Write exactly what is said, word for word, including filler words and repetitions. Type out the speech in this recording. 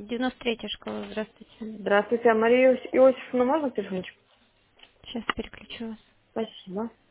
девяносто третья школа, здравствуйте. Здравствуйте, а Марию Иосифовну можно телефончик? Сейчас переключу вас. Спасибо.